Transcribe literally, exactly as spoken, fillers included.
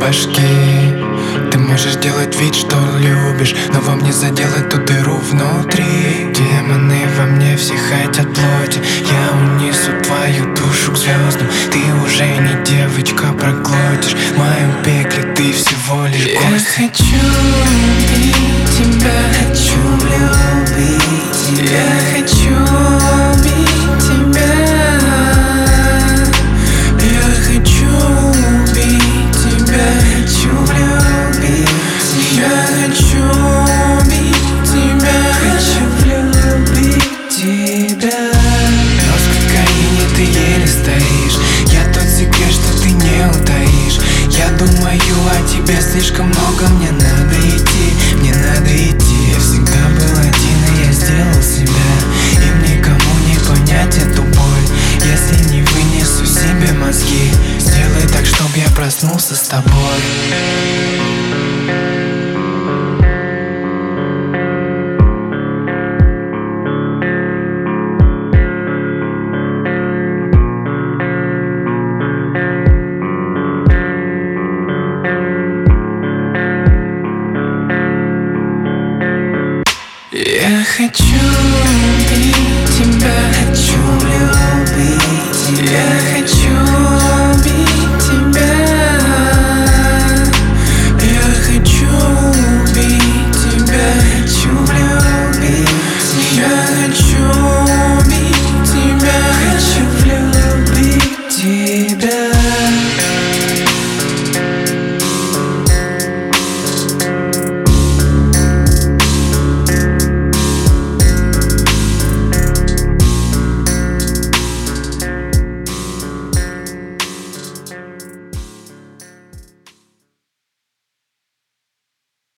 башки. Ты можешь делать вид, что любишь, но во мне заделать ту дыру внутри. Демоны во мне все хотят плоти. Я унесу твою душу к звездам. Ты уже не девочка, проглотишь. В моем пекле ты всего лишь гость. Я хочу любить тебя, хочу любить тебя, я хочу любить тебя. Я хочу любить тебя, хочу любить тебя, я хочу любить тебя, хочу любить тебя. Но с кокаине ты еле стоишь. Я тот секрет, что ты не утаишь. Я думаю о тебе слишком много. Мне надо идти, мне надо идти. Я всегда был один, и я сделал себя. Им никому не понять эту боль, если не вынесу себе мозги. Сделай так, чтоб я проснулся с тобой. Я хочу любить тебя, хочу любить тебя, хочу